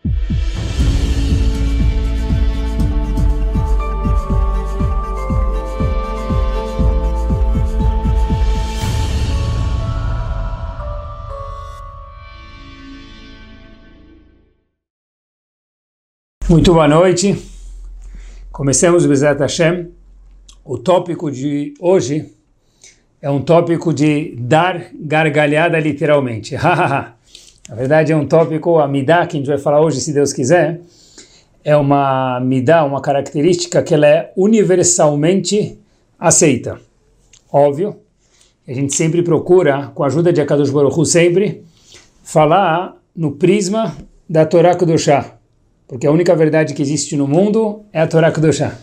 Muito boa noite. Começamos o Bezerra Hashem. O tópico de hoje é um tópico de dar gargalhada literalmente. Na verdade é um tópico, a midá, que a gente vai falar hoje, se Deus quiser, é uma midá, uma característica que ela é universalmente aceita. Óbvio, a gente sempre procura, com a ajuda de Akadosh Baruch Hu, sempre falar no prisma da Torá Kedoshá. Porque a única verdade que existe no mundo é a Torá Kedoshá.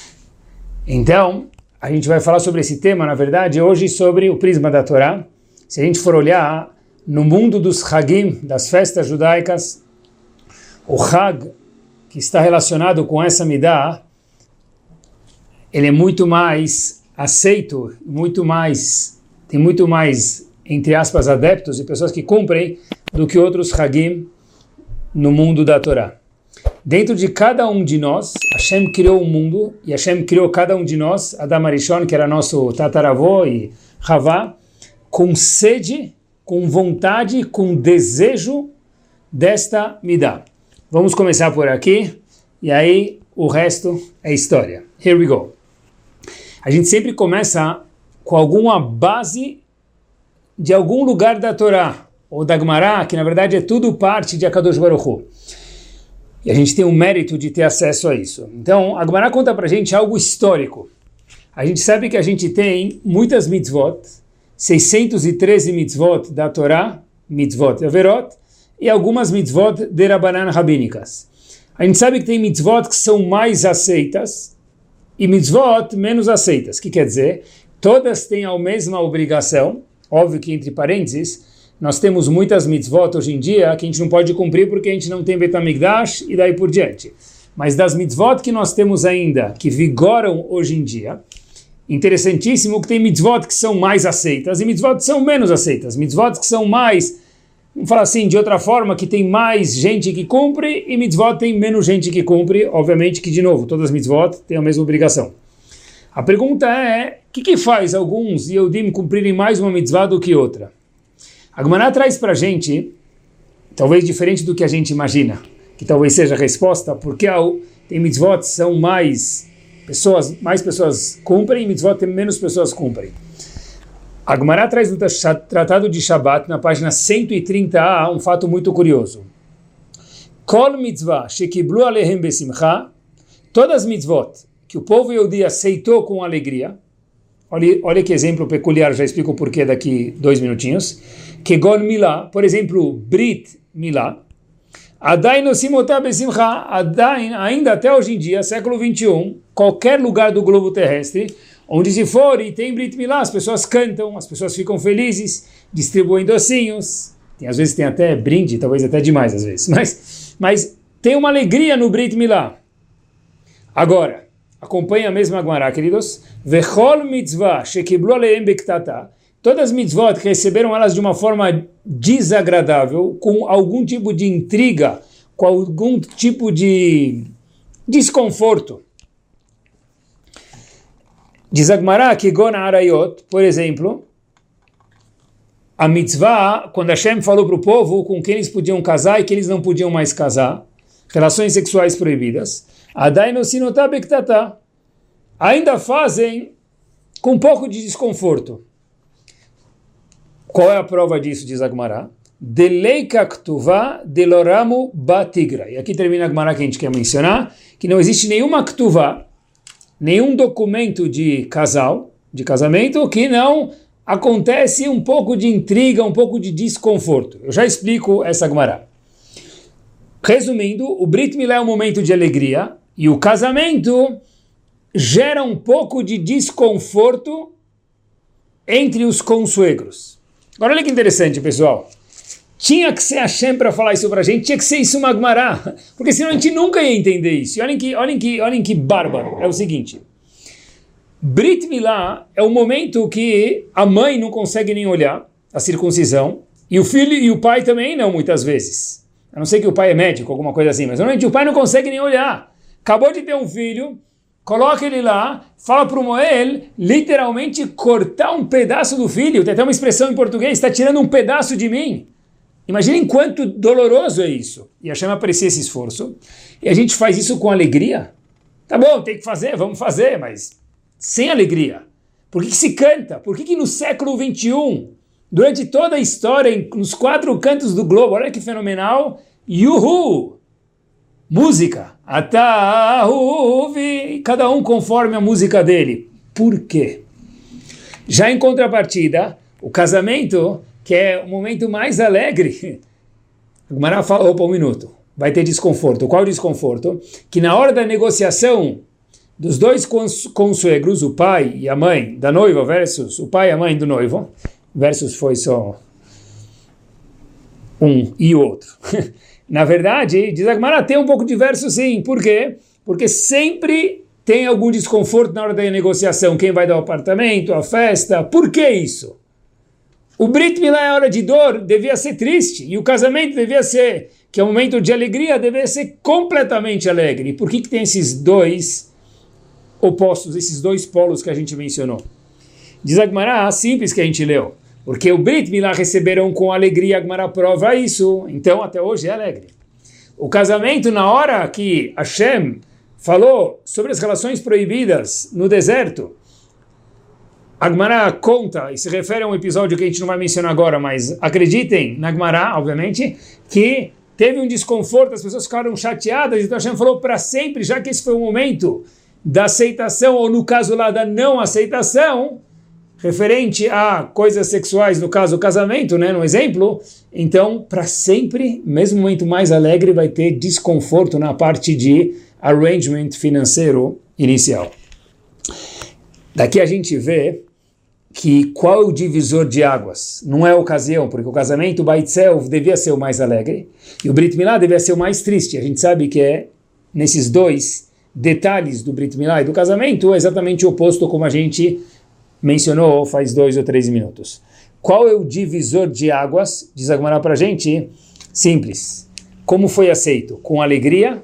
Então, a gente vai falar sobre esse tema, na verdade, hoje sobre o prisma da Torá. Se a gente for olhar no mundo dos Hagim, das festas judaicas, o Hag, que está relacionado com essa midá, ele é muito mais aceito, tem muito mais, entre aspas, adeptos e pessoas que cumprem do que outros Hagim no mundo da Torá. Dentro de cada um de nós, Hashem criou o mundo, e Hashem criou cada um de nós, Adam Arishon, que era nosso tataravô, e Havá, com sede, com vontade, com desejo desta midá. Vamos começar por aqui, e aí o resto é história. Here we go. A gente sempre começa com alguma base de algum lugar da Torá, ou da Gemara, que na verdade é tudo parte de Akadosh Baruch Hu. E a gente tem o mérito de ter acesso a isso. Então, a Gemara conta pra gente algo histórico. A gente sabe que a gente tem muitas mitzvot, 613 mitzvot da Torá, mitzvot Averot, e algumas mitzvot de Rabanan rabínicas. A gente sabe que tem mitzvot que são mais aceitas e mitzvot menos aceitas. O que quer dizer? Todas têm a mesma obrigação, óbvio que entre parênteses, nós temos muitas mitzvot hoje em dia que a gente não pode cumprir porque a gente não tem Bet HaMikdash e daí por diante. Mas das mitzvot que nós temos ainda, que vigoram hoje em dia, interessantíssimo que tem mitzvot que são mais aceitas e mitzvot que são menos aceitas. Mitzvot que são mais, vamos falar assim, de outra forma, que tem mais gente que cumpre e mitzvot tem menos gente que cumpre. Obviamente que, de novo, todas as mitzvot têm a mesma obrigação. A pergunta é, o que faz alguns Yehudim cumprirem mais uma mitzvah do que outra? A Gemara traz para a gente, talvez diferente do que a gente imagina, que talvez seja a resposta, porque tem mitzvot que são mais pessoas cumprem, e mitzvot que menos pessoas cumprem. A Gemara traz no Tratado de Shabbat, na página 130a, um fato muito curioso. Kol mitzvah shekiblu alehem besimcha, todas as mitzvot que o povo Yehudi aceitou com alegria, olha que exemplo peculiar, já explico o porquê daqui 2 minutinhos. Kegon Milá, por exemplo, Brit Milá, Adain Osimotá Besimcha, Adain, ainda até hoje em dia, século 21, qualquer lugar do globo terrestre, onde se for e tem Brit Milá, as pessoas cantam, as pessoas ficam felizes, distribuem docinhos, às vezes tem até brinde, talvez até demais às vezes, mas tem uma alegria no Brit Milá. Agora, acompanha a mesma Gemara, queridos. Vechol mitzvah shekiblu alehem bektata. Todas as mitzvot que receberam elas de uma forma desagradável, com algum tipo de intriga, com algum tipo de desconforto. Diz a Gemara que Gon Arayot, por exemplo, a mitzvah, quando Hashem falou para o povo com quem eles podiam casar e que eles não podiam mais casar, relações sexuais proibidas, ainda fazem com um pouco de desconforto. Qual é a prova disso, diz a Gemara? Deleika ktuvá deloramu batigra. E aqui termina a Gemara que a gente quer mencionar, que não existe nenhuma ktuvá, nenhum documento de casamento, que não acontece um pouco de intriga, um pouco de desconforto. Eu já explico essa Gemara. Resumindo, o Brit Milá é um momento de alegria, e o casamento gera um pouco de desconforto entre os consuegros. Agora olha que interessante, pessoal. Tinha que ser Hashem para falar isso para a gente, tinha que ser isso uma Gemara, porque senão a gente nunca ia entender isso. E olhem que bárbaro. É o seguinte, Brit Milá é o momento que a mãe não consegue nem olhar a circuncisão, e o filho e o pai também não, muitas vezes. A não ser que o pai é médico, alguma coisa assim, mas normalmente o pai não consegue nem olhar. Acabou de ter um filho, coloca ele lá, fala para o Moel, literalmente cortar um pedaço do filho. Tem até uma expressão em português, está tirando um pedaço de mim. Imaginem quanto doloroso é isso. E Hashem aprecia esse esforço. E a gente faz isso com alegria. Tá bom, tem que fazer, vamos fazer, mas sem alegria. Por que se canta? Por que no século XXI, durante toda a história, nos 4 cantos do globo, olha que fenomenal, Yuhu! Música. Atahuvi, cada um conforme a música dele. Por quê? Já em contrapartida, o casamento, que é o momento mais alegre, o Gemara fala, opa, um minuto, vai ter desconforto. Qual desconforto? Que na hora da negociação dos dois consuegros, o pai e a mãe da noiva versus o pai e a mãe do noivo, versus foi só um e o outro. Na verdade, diz a Gemara, tem um pouco de verso sim. Por quê? Porque sempre tem algum desconforto na hora da negociação. Quem vai dar o apartamento, a festa, por que isso? O Brit Milá é hora de dor, devia ser triste. E o casamento devia ser, que é um momento de alegria, devia ser completamente alegre. Por que tem esses dois opostos, esses dois polos que a gente mencionou? Diz a Gemara, simples que a gente leu. Porque o Brit Milá receberam com alegria, a Gemara prova isso. Então, até hoje é alegre. O casamento, na hora que Hashem falou sobre as relações proibidas no deserto, a Gemara conta, e se refere a um episódio que a gente não vai mencionar agora, mas acreditem na Gemara, obviamente, que teve um desconforto, as pessoas ficaram chateadas, então Hashem falou para sempre, já que esse foi o momento da aceitação, ou no caso lá da não aceitação, referente a coisas sexuais, no caso o casamento, né, no exemplo, então para sempre, mesmo no momento mais alegre, vai ter desconforto na parte de arrangement financeiro inicial. Daqui a gente vê que qual é o divisor de águas? Não é a ocasião, porque o casamento, o Beit Self, devia ser o mais alegre, e o Brit Milá devia ser o mais triste. A gente sabe que é nesses dois detalhes do Brit Milá e do casamento, é exatamente o oposto como a gente mencionou faz 2 ou 3 minutos. Qual é o divisor de águas? Diz a Gemara para a gente, simples. Como foi aceito? Com alegria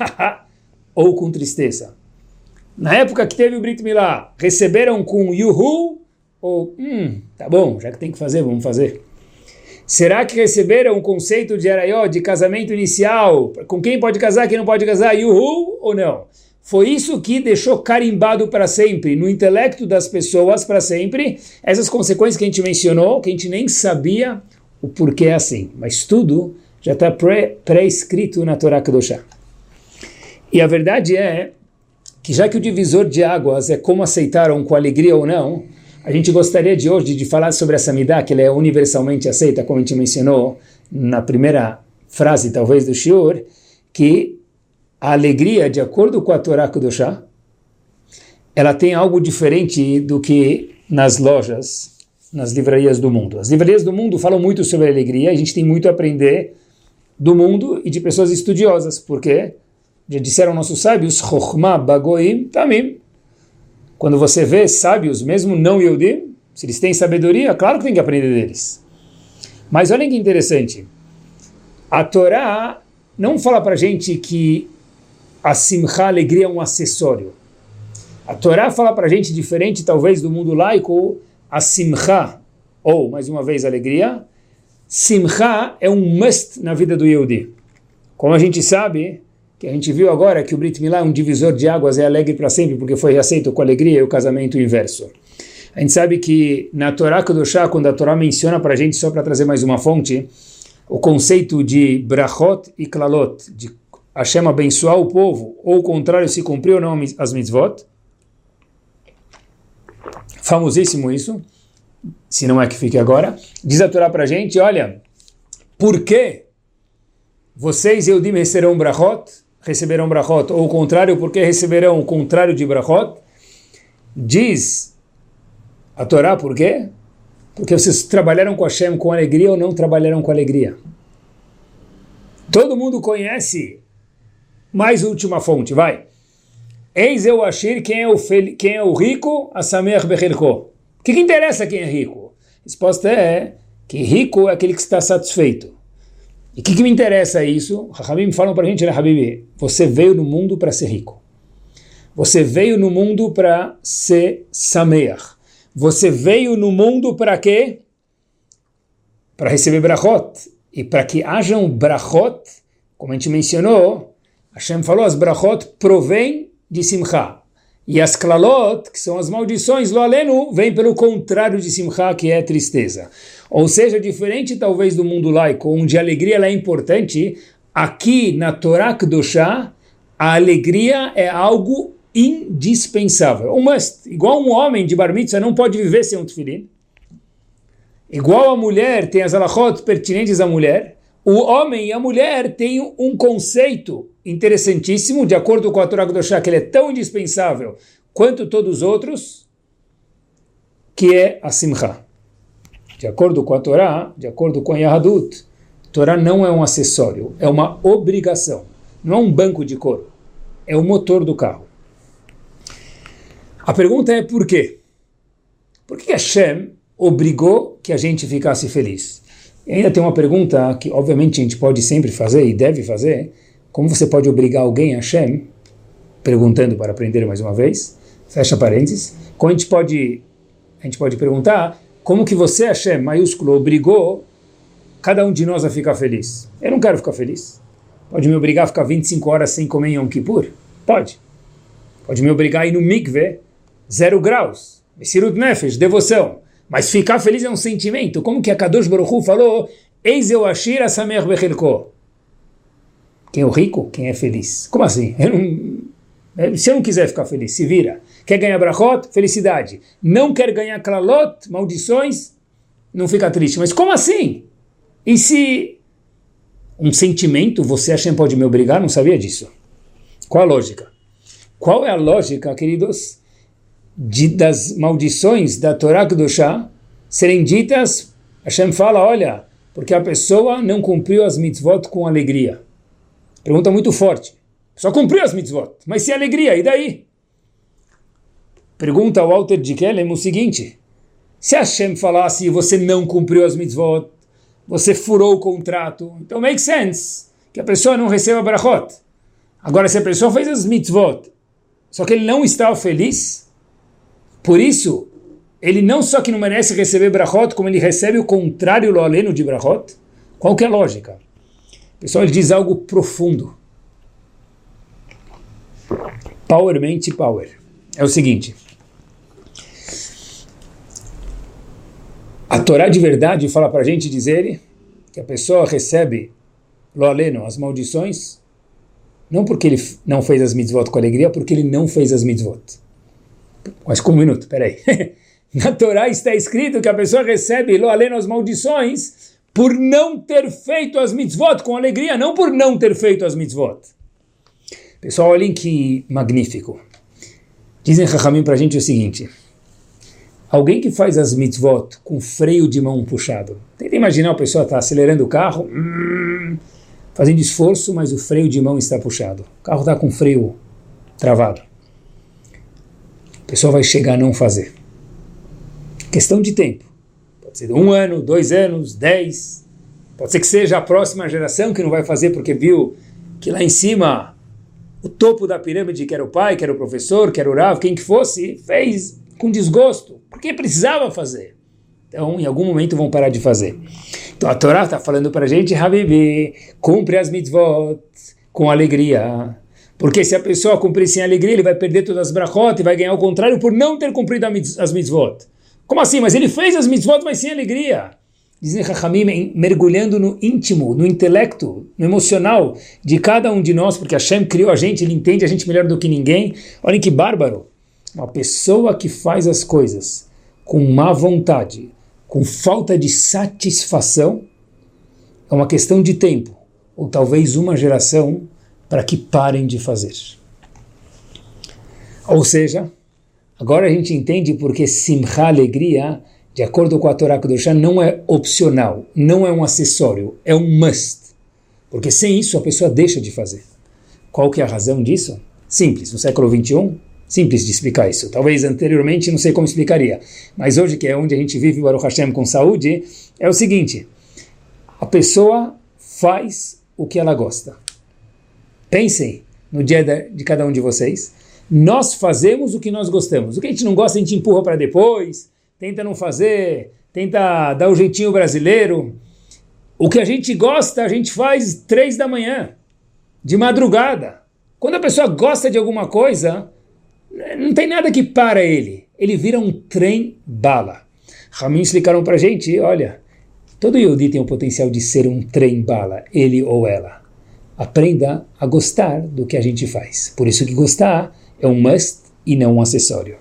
ou com tristeza? Na época que teve o Brit Milá, receberam com yuhu ou tá bom, já que tem que fazer, vamos fazer. Será que receberam o conceito de arayó, de casamento inicial? Com quem pode casar, quem não pode casar? Yuhu ou não? Foi isso que deixou carimbado para sempre, no intelecto das pessoas para sempre, essas consequências que a gente mencionou, que a gente nem sabia o porquê é assim. Mas tudo já está pré-escrito na Torá Kedoshá. E a verdade é que já que o divisor de águas é como aceitaram com alegria ou não, a gente gostaria de hoje de falar sobre essa midá, que ela é universalmente aceita, como a gente mencionou na primeira frase, talvez, do shiur, que a alegria, de acordo com a Torá Kedoshá, ela tem algo diferente do que nas lojas, nas livrarias do mundo. As livrarias do mundo falam muito sobre alegria, a gente tem muito a aprender do mundo e de pessoas estudiosas. Por quê? Já disseram nossos sábios, Chokhmah bagoim tamim. Quando você vê sábios, mesmo não Yehudim, se eles têm sabedoria, claro que tem que aprender deles. Mas olhem que interessante. A Torá não fala para a gente que a simcha, a alegria, é um acessório. A Torá fala para a gente, diferente talvez do mundo laico, a simcha, ou, mais uma vez, alegria, simcha é um must na vida do Yehudi. Como a gente sabe, que a gente viu agora que o Brit Milá é um divisor de águas, é alegre para sempre, porque foi aceito com alegria, e o casamento inverso. A gente sabe que na Torá Kedoshá, quando a Torá menciona para a gente, só para trazer mais uma fonte, o conceito de brachot e klalot, de Hashem abençoar o povo, ou o contrário, se cumpriu ou não as mitzvot. Famosíssimo isso, se não é que fique agora. Diz a Torá para a gente, olha, por que vocês, Yehudim, receberão brachot, ou o contrário, por que receberão o contrário de brachot? Diz a Torá, por quê? Porque vocês trabalharam com Hashem com alegria ou não trabalharam com alegria. Todo mundo conhece. Mais última fonte, vai. Eis eu Ashir, quem é o rico? Asamer Bechelko. O que interessa quem é rico? A resposta é que rico é aquele que está satisfeito. E o que me interessa isso? Hachamim falam para a gente, né, Habibi? Você veio no mundo para ser rico. Você veio no mundo para ser sameach. Você veio no mundo para quê? Para receber brachot. E para que hajam brachot, como a gente mencionou, Hashem falou, as brachot provém de simcha. E as klalot, que são as maldições, lo alenu, vem pelo contrário de simcha, que é tristeza. Ou seja, diferente talvez do mundo laico, onde a alegria ela é importante, aqui na Torá Kedoshá, a alegria é algo indispensável. Um must. Igual um homem de bar mitzvah não pode viver sem um tefilim. Igual a mulher tem as halachot pertinentes à mulher, o homem e a mulher têm um conceito interessantíssimo, de acordo com a Torá Kedoshá, que ele é tão indispensável quanto todos os outros, que é a simcha. De acordo com a Torá, de acordo com a Yahadut, a Torá não é um acessório, é uma obrigação. Não é um banco de couro, é o motor do carro. A pergunta é por quê? Por que Hashem obrigou que a gente ficasse feliz? E ainda tem uma pergunta que obviamente a gente pode sempre fazer e deve fazer. Como você pode obrigar alguém, Hashem, perguntando para aprender mais uma vez, fecha parênteses, como a gente pode perguntar, como que você, Hashem, maiúsculo, obrigou cada um de nós a ficar feliz? Eu não quero ficar feliz. Pode me obrigar a ficar 25 horas sem comer em Yom Kippur? Pode. Pode me obrigar a ir no mikveh, 0 graus, Mesirut Nefesh, devoção. Mas ficar feliz é um sentimento. Como que a Kadosh Baruch Hu falou, Eis eu ashir asamer bechelko. Quem é o rico? Quem é feliz. Como assim? Se eu não quiser ficar feliz, se vira. Quer ganhar brachot? Felicidade. Não quer ganhar klalot? Maldições? Não fica triste. Mas como assim? E se um sentimento, você Hashem pode me obrigar? Não sabia disso. Qual a lógica? Qual é a lógica, queridos, das maldições da Torá Kedoshá serem ditas? Hashem fala, olha, porque a pessoa não cumpriu as mitzvot com alegria. Pergunta muito forte. Só cumpriu as mitzvot, mas sem alegria, e daí? Pergunta ao Walter de Kellem o seguinte, se Hashem falasse você não cumpriu as mitzvot, você furou o contrato, então make sense que a pessoa não receba brachot. Agora, se a pessoa fez as mitzvot, só que ele não estava feliz, por isso, ele não só que não merece receber brachot, como ele recebe o contrário lo aleno de brachot. Qual que é a lógica? Pessoal, ele diz algo profundo. Power mente power. É o seguinte. A Torá de verdade fala para a gente dizer que a pessoa recebe lo aleno, as maldições, não porque ele não fez as mitzvot com alegria, porque ele não fez as mitzvot. Mas com um minuto, peraí. Na Torá está escrito que a pessoa recebe lo aleno, as maldições, por não ter feito as mitzvot com alegria, não por não ter feito as mitzvot. Pessoal, olhem que magnífico. Dizem Chachamim para a gente o seguinte, alguém que faz as mitzvot com freio de mão puxado, tenta imaginar a pessoa está acelerando o carro, fazendo esforço, mas o freio de mão está puxado. O carro está com o freio travado. A pessoa vai chegar a não fazer. Questão de tempo. Pode ser 1 ano, 2 anos, 10. Pode ser que seja a próxima geração que não vai fazer porque viu que lá em cima, o topo da pirâmide, que era o pai, que era o professor, que era o Rav, quem que fosse, fez com desgosto, porque precisava fazer. Então, em algum momento vão parar de fazer. Então, a Torá está falando para a gente, Habibi, cumpre as mitzvot com alegria. Porque se a pessoa cumprir sem alegria, ele vai perder todas as brachot e vai ganhar o contrário por não ter cumprido as mitzvot. Como assim? Mas ele fez as mitzvot, mas sem alegria. Dizem Chachamim, mergulhando no íntimo, no intelecto, no emocional de cada um de nós, porque Hashem criou a gente, Ele entende a gente melhor do que ninguém. Olhem que bárbaro. Uma pessoa que faz as coisas com má vontade, com falta de satisfação, é uma questão de tempo, ou talvez uma geração, para que parem de fazer. Ou seja, agora a gente entende porque simcha, alegria, de acordo com a Torá Kedoshá, não é opcional, não é um acessório, é um must. Porque sem isso a pessoa deixa de fazer. Qual que é a razão disso? Simples, no século XXI, simples de explicar isso. Talvez anteriormente não sei como explicaria, mas hoje que é onde a gente vive, Baruch Hashem, com saúde, é o seguinte, a pessoa faz o que ela gosta. Pensem no dia de cada um de vocês. Nós fazemos o que nós gostamos. O que a gente não gosta, a gente empurra para depois, tenta não fazer, tenta dar o jeitinho brasileiro. O que a gente gosta, a gente faz 3 da manhã, de madrugada. Quando a pessoa gosta de alguma coisa, não tem nada que para ele. Ele vira um trem-bala. Ramim explicaram para a gente, olha, todo Yehudi tem o potencial de ser um trem-bala, ele ou ela. Aprenda a gostar do que a gente faz. Por isso que gostar é um must e não um acessório.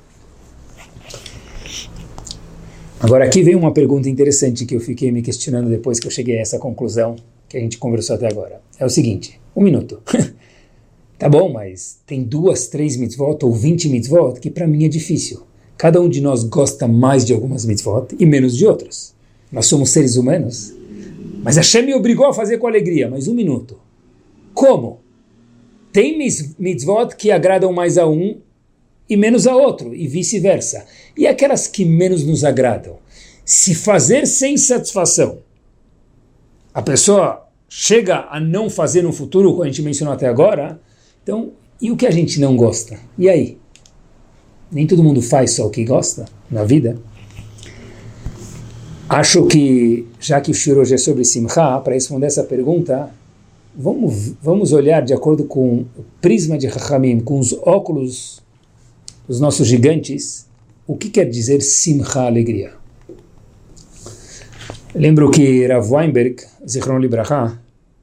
Agora aqui vem uma pergunta interessante que eu fiquei me questionando depois que eu cheguei a essa conclusão que a gente conversou até agora. É o seguinte, 1 minuto. Tá bom, mas tem 2, 3 mitzvot ou 20 mitzvot que para mim é difícil. Cada um de nós gosta mais de algumas mitzvot e menos de outras. Nós somos seres humanos. Mas Hashem me obrigou a fazer com alegria. Mas 1 minuto. Como? Tem mitzvot que agradam mais a um e menos a outro, e vice-versa. E aquelas que menos nos agradam? Se fazer sem satisfação, a pessoa chega a não fazer no futuro, como a gente mencionou até agora, então, e o que a gente não gosta? E aí? Nem todo mundo faz só o que gosta na vida. Acho que, já que o shiur hoje é sobre Simcha, para responder essa pergunta, vamos olhar de acordo com o prisma de Chachamim, com os óculos dos nossos gigantes, o que quer dizer Simcha, alegria. Lembro que Rav Weinberg, Zichron Libraha,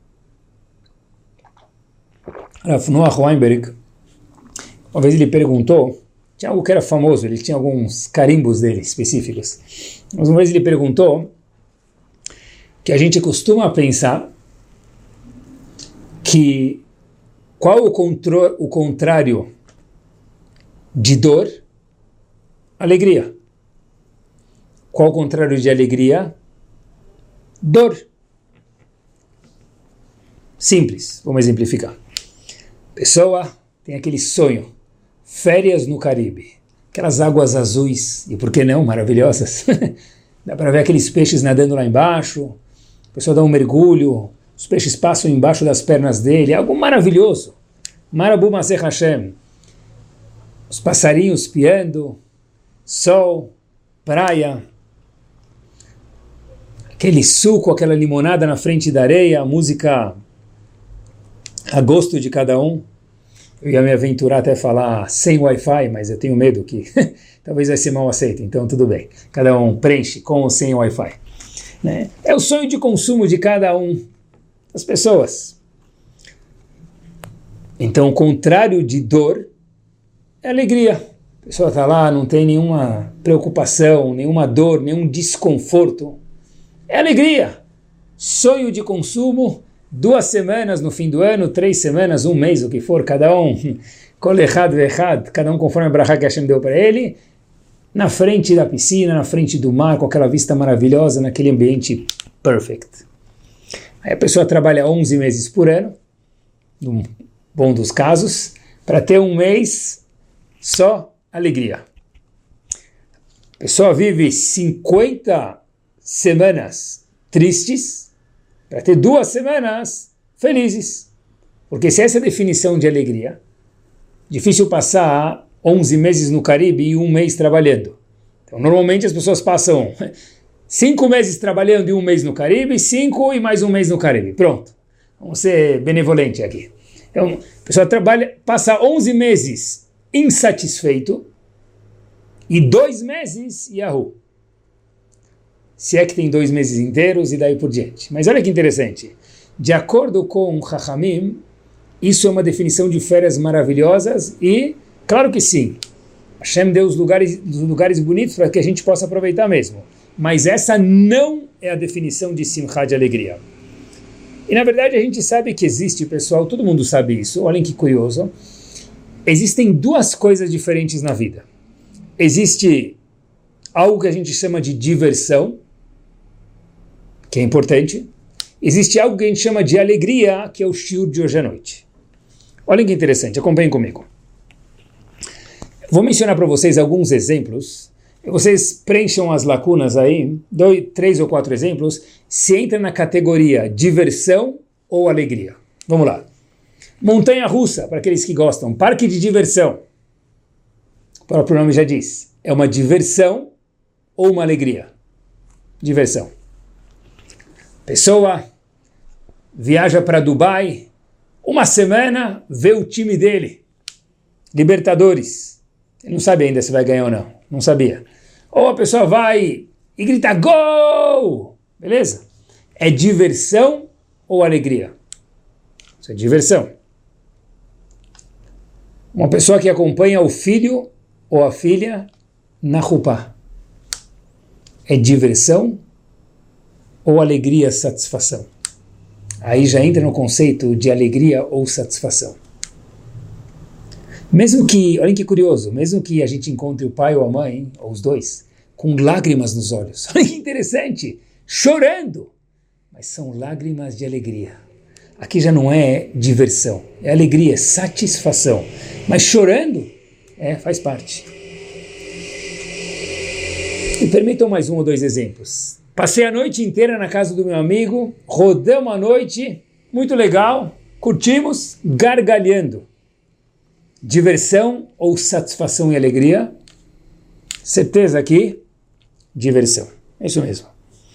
Rav Noach Weinberg, uma vez ele perguntou, tinha algo que era famoso, ele tinha alguns carimbos dele específicos, mas uma vez ele perguntou que a gente costuma pensar que qual o contrário de dor? Alegria. Qual o contrário de alegria? Dor. Simples, vamos exemplificar. Pessoa tem aquele sonho, férias no Caribe, aquelas águas azuis, e por que não, maravilhosas. Dá para ver aqueles peixes nadando lá embaixo, a pessoa dá um mergulho, os peixes passam embaixo das pernas dele, algo maravilhoso. Marabu Maseh Hashem. Os passarinhos piando, sol, praia, aquele suco, aquela limonada na frente da areia, a música a gosto de cada um. Eu ia me aventurar até falar sem Wi-Fi, mas eu tenho medo que talvez vai ser mal aceito, então tudo bem. Cada um preenche com ou sem Wi-Fi. Né? É o sonho de consumo de cada um das pessoas. Então, o contrário de dor é alegria. A pessoa está lá, não tem nenhuma preocupação, nenhuma dor, nenhum desconforto. É alegria. Sonho de consumo, 2 semanas no fim do ano, 3 semanas, 1 mês, o que for, cada um, kol echad ve'echad, cada um conforme a brachá que Hashem deu para ele, na frente da piscina, na frente do mar, com aquela vista maravilhosa, naquele ambiente perfect. Aí a pessoa trabalha 11 meses por ano, no bom dos casos, para ter 1 mês só alegria. A pessoa vive 50 semanas tristes, para ter 2 semanas felizes. Porque se essa é a definição de alegria, difícil passar 11 meses no Caribe e 1 mês trabalhando. Então, normalmente as pessoas passam 5 meses trabalhando e 1 mês no Caribe, 5 e mais 1 mês no Caribe. Pronto. Vamos ser benevolente aqui. Então, a pessoa passa 11 meses insatisfeito e 2 meses Yahoo. Se é que tem 2 meses inteiros e daí por diante. Mas olha que interessante. De acordo com Chachamim, isso é uma definição de férias maravilhosas e, claro que sim, Hashem deu os lugares bonitos para que a gente possa aproveitar mesmo. Mas essa não é a definição de Simcha, de alegria. E na verdade a gente sabe que existe, pessoal, todo mundo sabe isso, olhem que curioso. Existem 2 coisas diferentes na vida. Existe algo que a gente chama de diversão, que é importante. Existe algo que a gente chama de alegria, que é o shiur de hoje à noite. Olhem que interessante, acompanhem comigo. Vou mencionar para vocês alguns exemplos. Vocês preencham as lacunas aí, 3 ou 4 exemplos. Se entra na categoria diversão ou alegria? Vamos lá. Montanha-russa, para aqueles que gostam. Parque de diversão. O próprio nome já diz. É uma diversão ou uma alegria? Diversão. Pessoa viaja para Dubai, uma semana, vê o time dele. Libertadores. Ele não sabe ainda se vai ganhar ou não. Não sabia. Ou a pessoa vai e grita gol! Beleza? É diversão ou alegria? Isso é diversão. Uma pessoa que acompanha o filho ou a filha na Rupá. É diversão ou alegria, satisfação? Aí já entra no conceito de alegria ou satisfação. Mesmo que, olhem que curioso, mesmo que a gente encontre o pai ou a mãe, ou os dois, com lágrimas nos olhos. Olha que interessante, chorando. Mas são lágrimas de alegria. Aqui já não é diversão, é alegria, é satisfação. Mas chorando, faz parte. Me permitam mais um ou dois exemplos. Passei a noite inteira na casa do meu amigo, rodamos a noite, muito legal, curtimos, gargalhando. Diversão ou satisfação e alegria? Certeza aqui, diversão. É isso mesmo.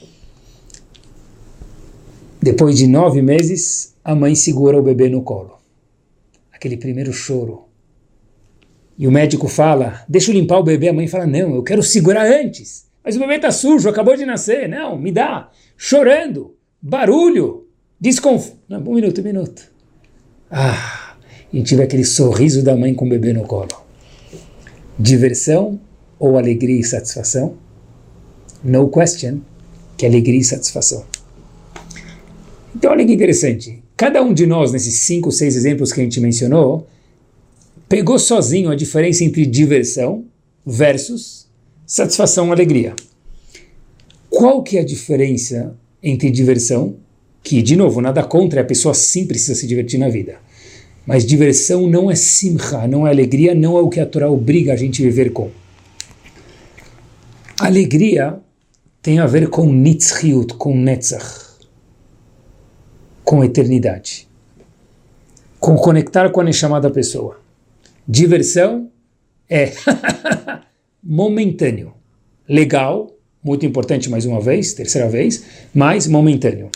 Depois de 9 meses, a mãe segura o bebê no colo. Aquele primeiro choro. E o médico fala, deixa eu limpar o bebê. A mãe fala, não, eu quero segurar antes. Mas o bebê está sujo, acabou de nascer. Não, me dá. Chorando, barulho, Não, um minuto. E a gente vê aquele sorriso da mãe com o bebê no colo. Diversão ou alegria e satisfação? No question, que é alegria e satisfação. Então olha que interessante. Cada um de nós, nesses 5, 6 exemplos que a gente mencionou, pegou sozinho a diferença entre diversão versus satisfação e alegria. Qual que é a diferença entre diversão, que, de novo, nada contra, a pessoa sim precisa se divertir na vida. Mas diversão não é simcha, não é alegria, não é o que a Torá obriga a gente a viver com. Alegria tem a ver com nitzchiut, com netzach, com eternidade, com conectar com a neshama da pessoa. Diversão é momentâneo, legal, muito importante mais uma vez, terceira vez, mas momentâneo.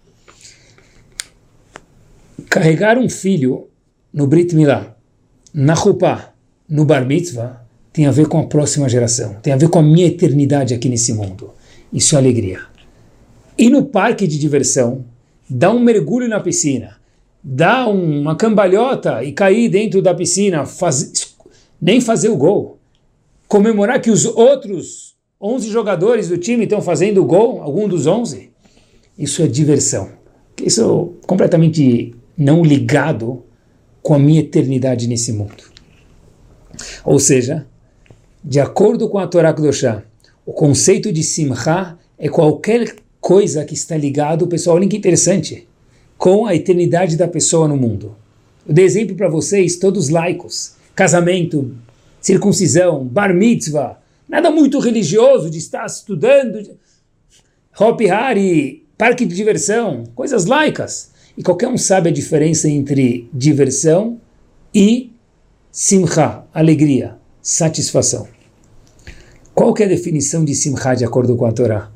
Carregar um filho no Brit Milá, na Chupá, no Bar Mitzvah, tem a ver com a próxima geração, tem a ver com a minha eternidade aqui nesse mundo. Isso é alegria. E no parque de diversão, dar um mergulho na piscina, dar uma cambalhota e cair dentro da piscina, nem fazer o gol, comemorar que os outros 11 jogadores do time estão fazendo o gol, algum dos 11, isso é diversão. Isso é completamente não ligado com a minha eternidade nesse mundo. Ou seja, de acordo com a Torá Kedoshá, o conceito de simcha é qualquer coisa que está ligado, pessoal, olha que interessante, com a eternidade da pessoa no mundo. Eu dei exemplo para vocês, todos laicos, casamento, circuncisão, bar mitzvah, nada muito religioso de estar estudando, Hopi Hari, parque de diversão, coisas laicas. E qualquer um sabe a diferença entre diversão e simcha, alegria, satisfação. Qual que é a definição de simcha de acordo com a Torá?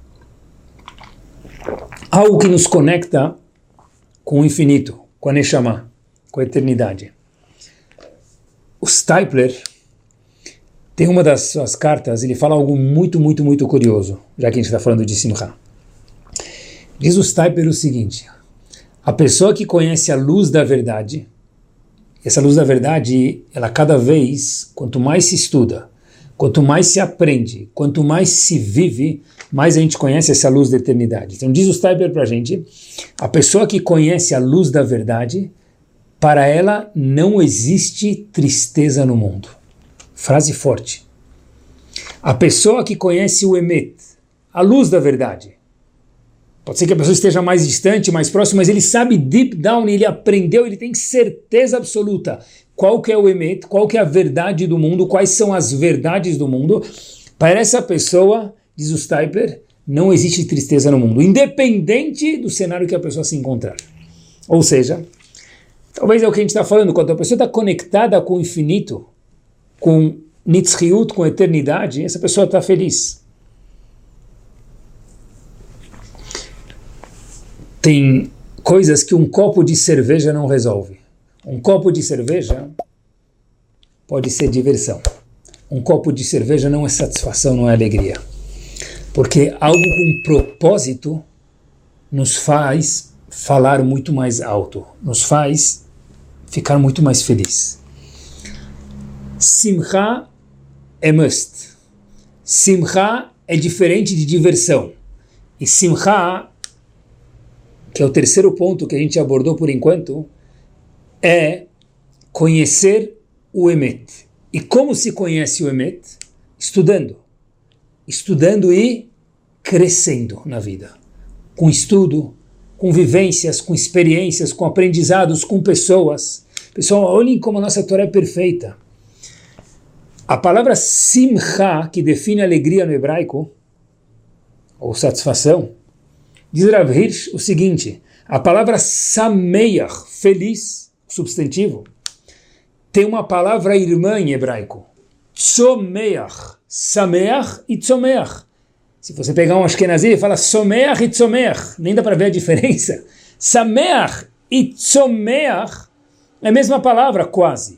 Algo que nos conecta com o infinito, com a Neshama, com a eternidade. O Stipler tem uma das suas cartas, ele fala algo muito curioso, já que a gente está falando de simcha. Diz o Stipler o seguinte: a pessoa que conhece a luz da verdade, essa luz da verdade, ela cada vez, quanto mais se estuda, quanto mais se aprende, quanto mais se vive, mais a gente conhece essa luz da eternidade. Então diz o Stipler para a gente, a pessoa que conhece a luz da verdade, para ela não existe tristeza no mundo. Frase forte. A pessoa que conhece o Emet, a luz da verdade, pode ser que a pessoa esteja mais distante, mais próxima, mas ele sabe deep down, ele aprendeu, ele tem certeza absoluta qual que é o Emet, qual que é a verdade do mundo, quais são as verdades do mundo. Para essa pessoa, diz o Stipler, não existe tristeza no mundo, independente do cenário que a pessoa se encontrar. Ou seja, talvez é o que a gente está falando, quando a pessoa está conectada com o infinito, com Nitzchiut, com a eternidade, essa pessoa está feliz. Tem coisas que um copo de cerveja não resolve. Um copo de cerveja pode ser diversão. Um copo de cerveja não é satisfação, não é alegria. Porque algo com propósito nos faz falar muito mais alto, nos faz ficar muito mais feliz. Simcha é must. Simcha é diferente de diversão. E Simcha, que é o terceiro ponto que a gente abordou por enquanto, é conhecer o Emet. E como se conhece o Emet? Estudando. Estudando e crescendo na vida. Com estudo, com vivências, com experiências, com aprendizados, com pessoas. Pessoal, olhem como a nossa Torá é perfeita. A palavra simcha, que define alegria no hebraico, ou satisfação, diz Rav Hirsch o seguinte: a palavra sameach, feliz, substantivo, tem uma palavra irmã em hebraico, tzomeach, sameach e tzomeach. Se você pegar um ashkenazi e fala someach e tzomeach, nem dá para ver a diferença. Sameach e tzomeach é a mesma palavra, quase.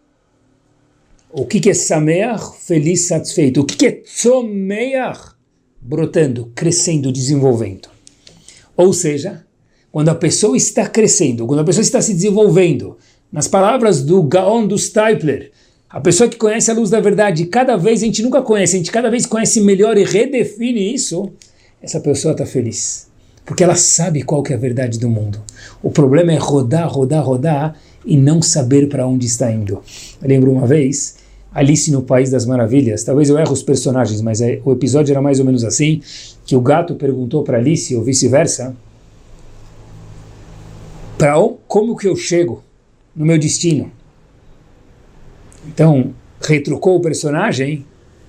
O que é sameach? Feliz, satisfeito. O que é tzomeach? Brotando, crescendo, desenvolvendo. Ou seja, quando a pessoa está crescendo, quando a pessoa está se desenvolvendo, nas palavras do Gaon do Stipler, a pessoa que conhece a luz da verdade, cada vez a gente nunca conhece, a gente cada vez conhece melhor e redefine isso, essa pessoa está feliz. Porque ela sabe qual que é a verdade do mundo. O problema é rodar, rodar, rodar e não saber para onde está indo. Eu lembro uma vez, Alice no País das Maravilhas, talvez eu erre os personagens, mas o episódio era mais ou menos assim, que o gato perguntou para Alice, ou vice-versa, como que eu chego no meu destino? Então, retrucou o personagem,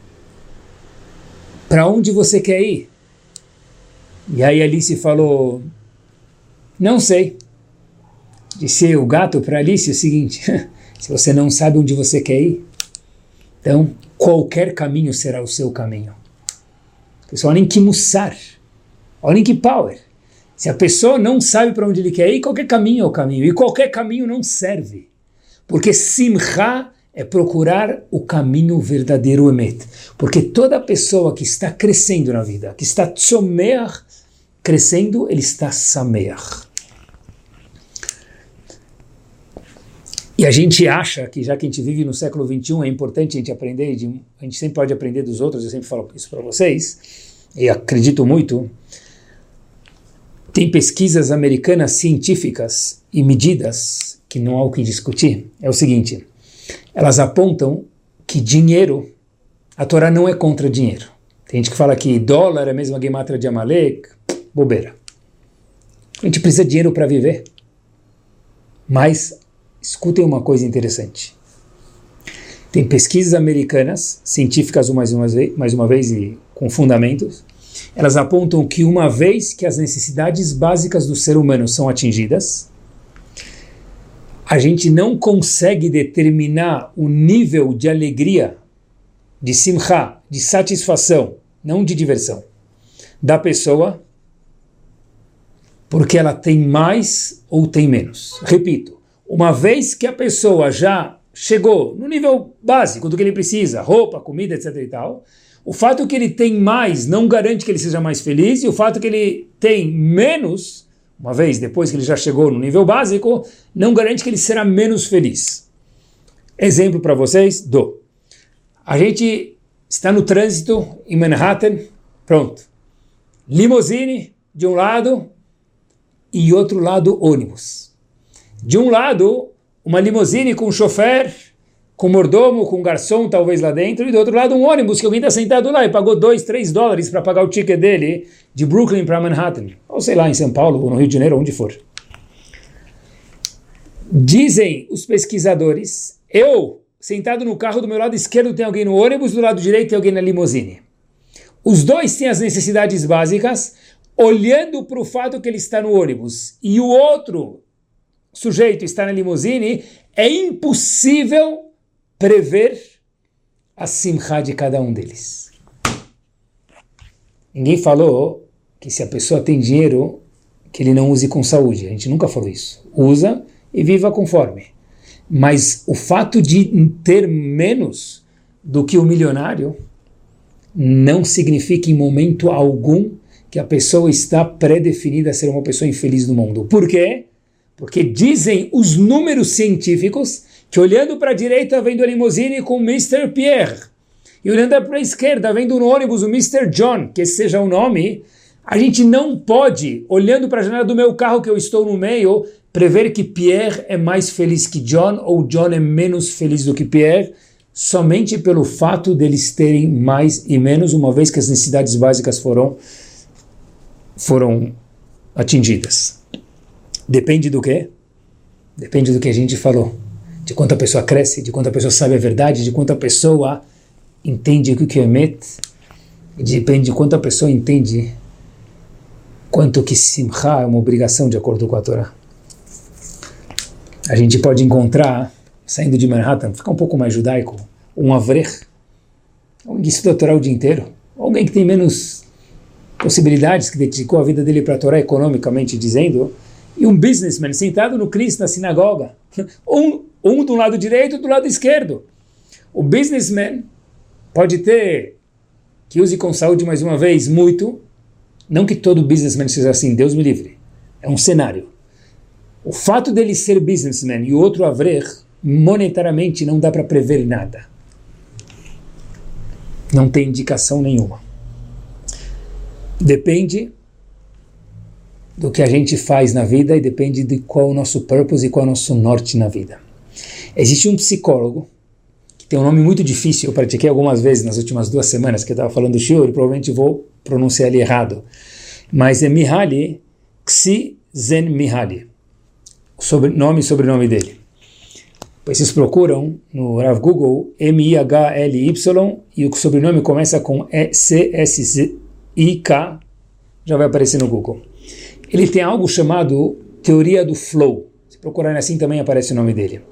para onde você quer ir? E aí Alice falou, não sei. Disse o gato para Alice o seguinte, se você não sabe onde você quer ir, então qualquer caminho será o seu caminho. Pessoal, olhem que mussar, olhem que power. Se a pessoa não sabe para onde ele quer ir, qualquer caminho é o caminho, e qualquer caminho não serve. Porque simcha é procurar o caminho verdadeiro, o Emet. Porque toda pessoa que está crescendo na vida, que está tzomeach, crescendo, ele está sameach. E a gente acha que, já que a gente vive no século XXI, é importante a gente aprender, a gente sempre pode aprender dos outros, eu sempre falo isso para vocês, e acredito muito. Tem pesquisas americanas científicas e medidas, que não há o que discutir, é o seguinte, elas apontam que dinheiro, a Torá não é contra dinheiro. Tem gente que fala que dólar é a mesma gemátria de Amalek, bobeira. A gente precisa de dinheiro para viver. Mas, escutem uma coisa interessante. Tem pesquisas americanas, científicas mais uma vez e com fundamentos, elas apontam que uma vez que as necessidades básicas do ser humano são atingidas, a gente não consegue determinar o nível de alegria, de simcha, de satisfação, não de diversão, da pessoa, porque ela tem mais ou tem menos. Repito, uma vez que a pessoa já chegou no nível básico do que ele precisa, roupa, comida, etc. e tal, o fato que ele tem mais não garante que ele seja mais feliz, e o fato que ele tem menos, uma vez depois que ele já chegou no nível básico, não garante que ele será menos feliz. Exemplo para vocês, a gente está no trânsito em Manhattan, pronto. Limousine de um lado e outro lado ônibus. De um lado, uma limousine com chofer, com mordomo, com garçom talvez lá dentro, e do outro lado um ônibus que alguém está sentado lá e pagou $2-3 para pagar o ticket dele de Brooklyn para Manhattan, ou sei lá, em São Paulo, ou no Rio de Janeiro, onde for. Dizem os pesquisadores, sentado no carro do meu lado esquerdo tem alguém no ônibus, do lado direito tem alguém na limousine. Os dois têm as necessidades básicas, olhando para o fato que ele está no ônibus, e o outro sujeito está na limusine, é impossível prever a simcha de cada um deles. Ninguém falou que se a pessoa tem dinheiro, que ele não use com saúde. A gente nunca falou isso. Usa e viva conforme. Mas o fato de ter menos do que o milionário não significa em momento algum que a pessoa está pré-definida a ser uma pessoa infeliz no mundo. Por quê? Porque dizem os números científicos que olhando para a direita vendo a limusine com o Mr. Pierre e olhando para a esquerda vendo no ônibus o Mr. John, que esse seja o nome, a gente não pode, olhando para a janela do meu carro que eu estou no meio, prever que Pierre é mais feliz que John ou John é menos feliz do que Pierre, somente pelo fato deles terem mais e menos, uma vez que as necessidades básicas foram atingidas. Depende do quê? Depende do que a gente falou. De quanto a pessoa cresce, de quanto a pessoa sabe a verdade, de quanto a pessoa entende o que é Emet, e depende de quanto a pessoa entende quanto que Simcha é uma obrigação de acordo com a Torá. A gente pode encontrar, saindo de Manhattan, ficar um pouco mais judaico, um avrech, alguém que estuda a Torá o dia inteiro, alguém que tem menos possibilidades, que dedicou a vida dele para a Torá economicamente dizendo, e um businessman sentado no Cristo na sinagoga, um do lado direito e do lado esquerdo. O businessman pode ter, que use com saúde mais uma vez, muito, não que todo businessman seja assim, Deus me livre, é um cenário. O fato dele ser businessman e o outro avrech, monetariamente não dá para prever nada. Não tem indicação nenhuma. Depende do que a gente faz na vida e depende de qual é o nosso purpose e qual é o nosso norte na vida. Existe um psicólogo que tem um nome muito difícil, eu pratiquei algumas vezes nas últimas 2 semanas que eu estava falando do shiur, e provavelmente vou pronunciar ele errado, mas é Mihaly Csikszentmihalyi, nome e sobrenome dele. Depois vocês procuram no Rav Google Mihly e o sobrenome começa com Csik, já vai aparecer no Google. Ele tem algo chamado teoria do flow. Se procurarem assim também aparece o nome dele.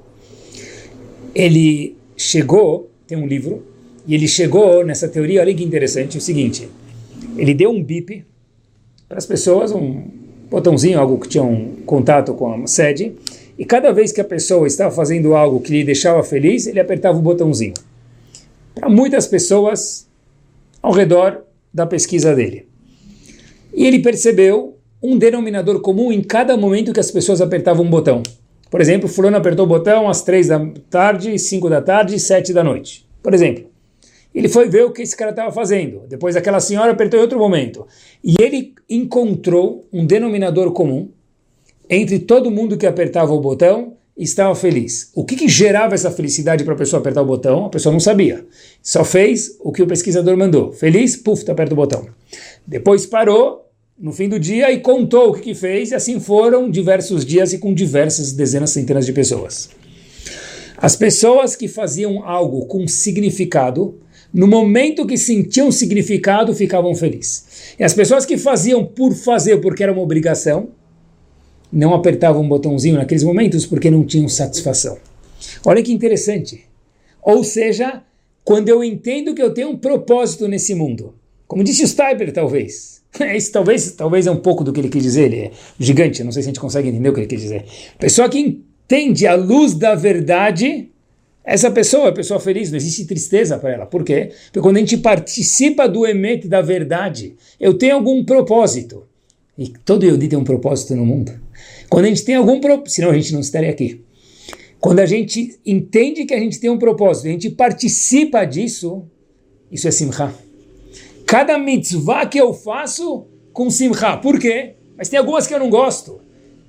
Ele chegou, tem um livro, e ele chegou nessa teoria, olha que interessante, o seguinte, ele deu um bip para as pessoas, um botãozinho, algo que tinha um contato com a sede, e cada vez que a pessoa estava fazendo algo que lhe deixava feliz, ele apertava o botãozinho. Para muitas pessoas ao redor da pesquisa dele. E ele percebeu um denominador comum em cada momento que as pessoas apertavam um botão. Por exemplo, fulano apertou o botão às 3 da tarde, 5 da tarde e 7 da noite. Por exemplo. Ele foi ver o que esse cara estava fazendo. Depois aquela senhora apertou em outro momento. E ele encontrou um denominador comum entre todo mundo que apertava o botão e estava feliz. O que gerava essa felicidade para a pessoa apertar o botão? A pessoa não sabia. Só fez o que o pesquisador mandou. Feliz, puf, aperta o botão. Depois parou no fim do dia e contou o que fez, e assim foram diversos dias e com diversas dezenas, centenas de pessoas. As pessoas que faziam algo com significado, no momento que sentiam significado, ficavam felizes. E as pessoas que faziam por fazer, porque era uma obrigação, não apertavam um botãozinho naqueles momentos porque não tinham satisfação. Olha que interessante. Ou seja, quando eu entendo que eu tenho um propósito nesse mundo, como disse o Steiber, talvez. Isso talvez é um pouco do que ele quis dizer, ele é gigante, eu não sei se a gente consegue entender o que ele quis dizer. Pessoa que entende a luz da verdade, essa pessoa é uma pessoa feliz, não existe tristeza para ela. Por quê? Porque quando a gente participa do Emet, da verdade, eu tenho algum propósito. E todo Yehudi tem um propósito no mundo. Quando a gente tem algum propósito, senão a gente não estaria aqui. Quando a gente entende que a gente tem um propósito, a gente participa disso, isso é simcha. Cada mitzvah que eu faço com simcha. Por quê? Mas tem algumas que eu não gosto.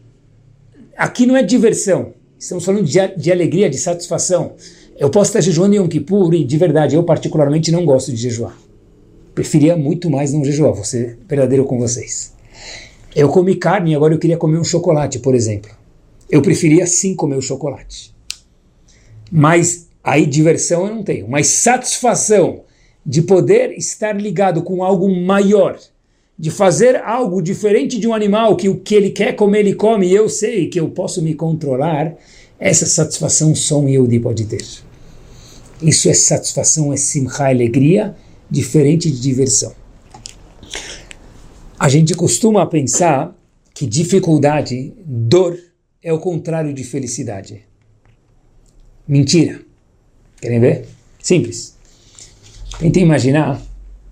Aqui não é diversão. Estamos falando de alegria, de satisfação. Eu posso estar jejuando em Yom Kippur e, de verdade, eu particularmente não gosto de jejuar. Preferia muito mais não jejuar, vou ser verdadeiro com vocês. Eu comi carne e agora eu queria comer um chocolate, por exemplo. Eu preferia sim comer o chocolate. Mas aí diversão eu não tenho. Mas satisfação de poder estar ligado com algo maior, de fazer algo diferente de um animal, que o que ele quer comer, ele come, e eu sei que eu posso me controlar, essa satisfação só um Yehudi pode ter. Isso é satisfação, é simcha, alegria, diferente de diversão. A gente costuma pensar que dificuldade, dor, é o contrário de felicidade. Mentira. Querem ver? Simples. Tentem imaginar.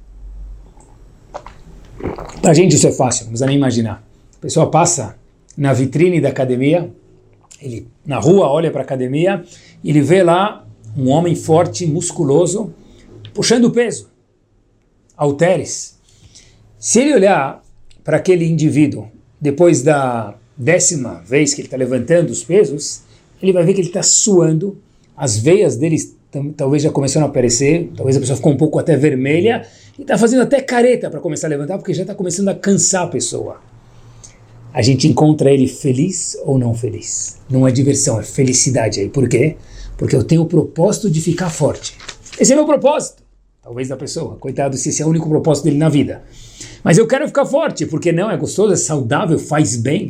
Para a gente isso é fácil, não precisa nem imaginar. A pessoa passa na vitrine da academia, ele na rua olha para a academia, e ele vê lá um homem forte, musculoso, puxando peso, halteres. Se ele olhar para aquele indivíduo, depois da 10ª vez que ele está levantando os pesos, ele vai ver que ele está suando, as veias dele talvez já começaram a aparecer, talvez a pessoa ficou um pouco até vermelha, e está fazendo até careta para começar a levantar, porque já está começando a cansar a pessoa. A gente encontra ele feliz ou não feliz. Não é diversão, é felicidade aí. Por quê? Porque eu tenho o propósito de ficar forte. Esse é meu propósito. Talvez da pessoa. Coitado se esse é o único propósito dele na vida. Mas eu quero ficar forte, porque não, é gostoso, é saudável, faz bem.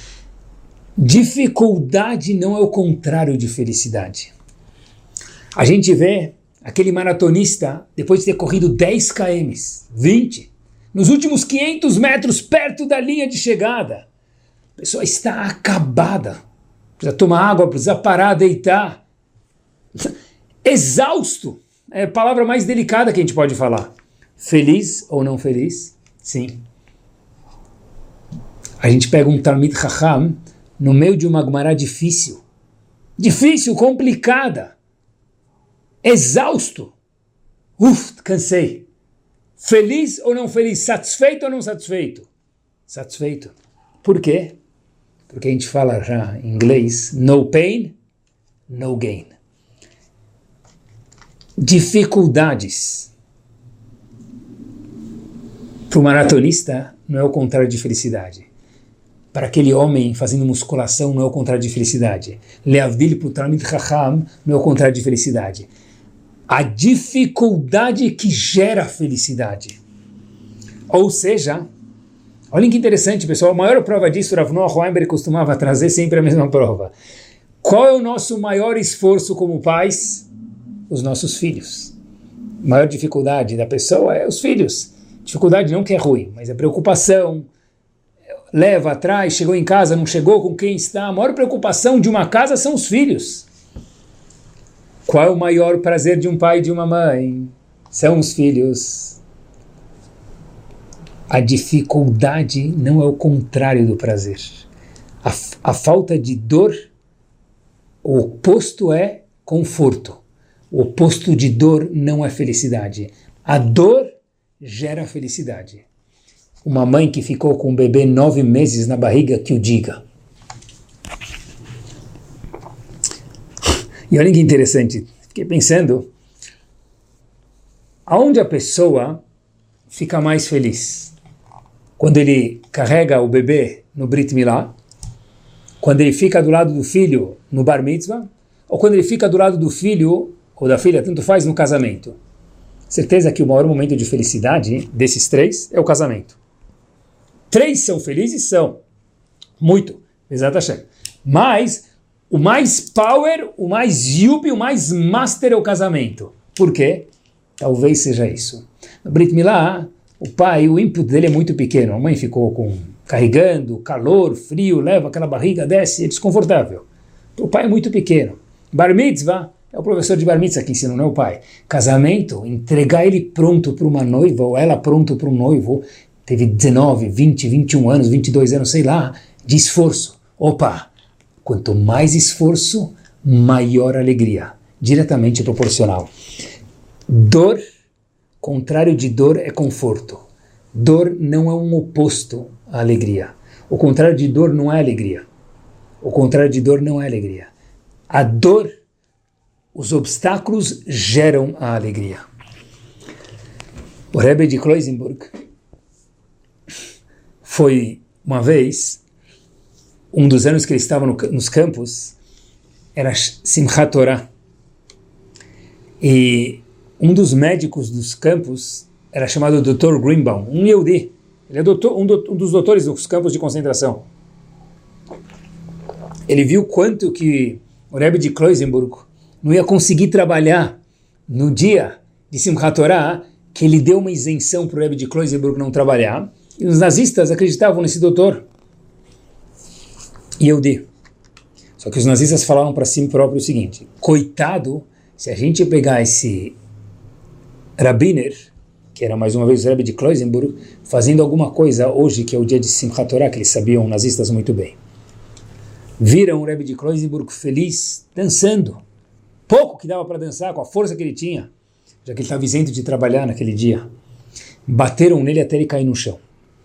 Dificuldade não é o contrário de felicidade. A gente vê aquele maratonista, depois de ter corrido 10 km, 20, nos últimos 500 metros, perto da linha de chegada, a pessoa está acabada, precisa tomar água, precisa parar, deitar, exausto, é a palavra mais delicada que a gente pode falar. Feliz ou não feliz? Sim. A gente pega um Talmid Chacham no meio de uma Gemara difícil, complicada, exausto. Cansei. Feliz ou não feliz? Satisfeito ou não satisfeito? Satisfeito. Por quê? Porque a gente fala já em inglês, no pain, no gain. Dificuldades. Para o maratonista, não é o contrário de felicidade. Para aquele homem fazendo musculação, não é o contrário de felicidade. Leavdil para o Talmid Chacham, não é o contrário de felicidade. A dificuldade que gera felicidade. Ou seja, olhem que interessante, pessoal, a maior prova disso, Rav Noah Weinberg costumava trazer sempre a mesma prova. Qual é o nosso maior esforço como pais? Os nossos filhos. A maior dificuldade da pessoa é os filhos. Dificuldade não que é ruim, mas é preocupação. Leva atrás, chegou em casa, não chegou, com quem está. A maior preocupação de uma casa são os filhos. Qual é o maior prazer de um pai e de uma mãe? São os filhos. A dificuldade não é o contrário do prazer. A falta de dor, o oposto é conforto. O oposto de dor não é felicidade. A dor gera felicidade. Uma mãe que ficou com um bebê 9 meses na barriga, que o diga. E olha que interessante, fiquei pensando, aonde a pessoa fica mais feliz? Quando ele carrega o bebê no Brit Milá, quando ele fica do lado do filho no Bar Mitzvah, ou quando ele fica do lado do filho ou da filha, tanto faz, no casamento. Certeza que o maior momento de felicidade desses 3 é o casamento. 3 são felizes? São. Muito. Exato, Hashem. Mas o mais power, o mais yuppie, o mais master é o casamento. Por quê? Talvez seja isso. No Brit Milá, o pai, o input dele é muito pequeno. A mãe ficou carregando, calor, frio, leva aquela barriga, desce, é desconfortável. O pai é muito pequeno. Bar Mitzvah, é o professor de Bar Mitzvah que ensina, não é o pai. Casamento, entregar ele pronto para uma noiva, ou ela pronto para um noivo, teve 19, 20, 21 anos, 22 anos, sei lá, de esforço. Opa! Quanto mais esforço, maior alegria. Diretamente proporcional. Dor, contrário de dor é conforto. Dor não é um oposto à alegria. O contrário de dor não é alegria. O contrário de dor não é alegria. A dor, os obstáculos geram a alegria. O Rebbe de Kloisenburg foi uma vez, um dos anos que ele estava nos campos, era Simchat Torah. E um dos médicos dos campos era chamado Dr. Greenbaum, um Yehudi. Ele é um dos doutores dos campos de concentração. Ele viu quanto que o Rebbe de Kloisenburg não ia conseguir trabalhar no dia de Simchat Torah, que ele deu uma isenção para o Rebbe de Kloisenburg não trabalhar, e os nazistas acreditavam nesse doutor. E eu dei. Só que os nazistas falavam para si próprio o seguinte: coitado, se a gente pegar esse Rabiner, que era mais uma vez o Rebbe de Kloisenburg, fazendo alguma coisa hoje, que é o dia de Simchat Torah, que eles sabiam, nazistas, muito bem. Viram o Rebbe de Kloisenburg feliz, dançando. Pouco que dava para dançar, com a força que ele tinha, já que ele estava isento de trabalhar naquele dia. Bateram nele até ele cair no chão.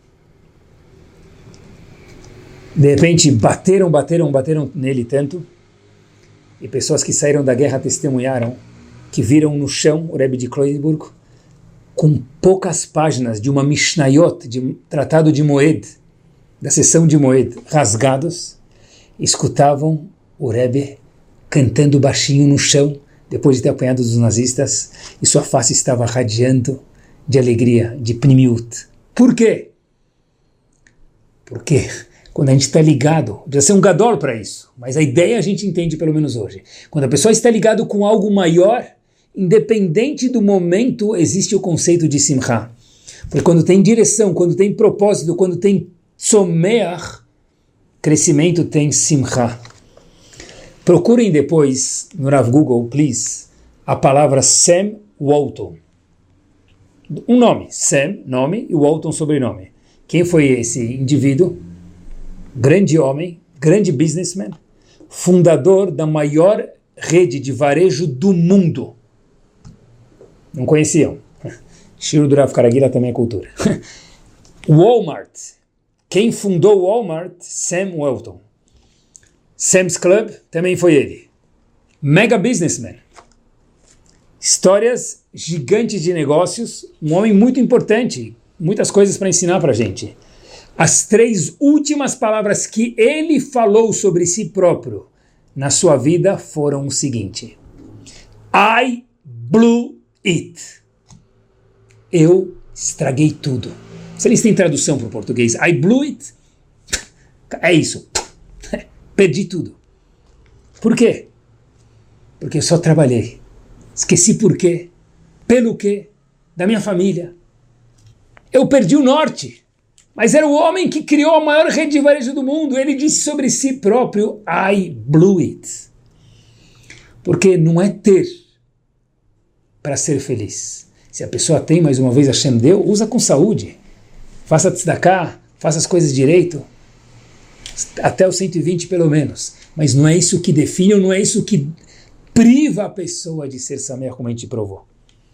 De repente, bateram nele tanto, e pessoas que saíram da guerra testemunharam que viram no chão o Rebbe de Kloisenburg com poucas páginas de uma Mishnayot, de um tratado de Moed, da sessão de Moed, rasgados, escutavam o Rebbe cantando baixinho no chão, depois de ter apanhado dos nazistas, e sua face estava radiando de alegria, de pnimiut. Por quê? Porque quando a gente está ligado, precisa ser um gadol para isso, mas a ideia a gente entende pelo menos hoje. Quando a pessoa está ligado com algo maior, independente do momento, existe o conceito de simcha. Porque quando tem direção, quando tem propósito, quando tem tzomeach, crescimento, tem simcha. Procurem depois no Rav Google, please, a palavra Sam Walton. Um nome, Sam, nome, e Walton, sobrenome. Quem foi esse indivíduo? Grande homem, grande businessman, fundador da maior rede de varejo do mundo. Não conheciam? Shiro do Rav Karagila também é cultura. Walmart. Quem fundou o Walmart? Sam Walton. Sam's Club também foi ele. Mega businessman. Histórias gigantes de negócios. Um homem muito importante. Muitas coisas para ensinar para a gente. As 3 últimas palavras que ele falou sobre si próprio na sua vida foram o seguinte: I blew it. Eu estraguei tudo. Se eles têm tradução para o português, I blew it, é isso. Perdi tudo. Por quê? Porque eu só trabalhei. Esqueci por quê. Pelo quê? Da minha família. Eu perdi o norte. Mas era o homem que criou a maior rede de varejo do mundo. Ele disse sobre si próprio, I blew it. Porque não é ter para ser feliz. Se a pessoa tem, mais uma vez, Hashem deu, usa com saúde. Faça tzedakah, faça as coisas direito. Até os 120 pelo menos. Mas não é isso que define, ou não é isso que priva a pessoa de ser samer, como a gente provou.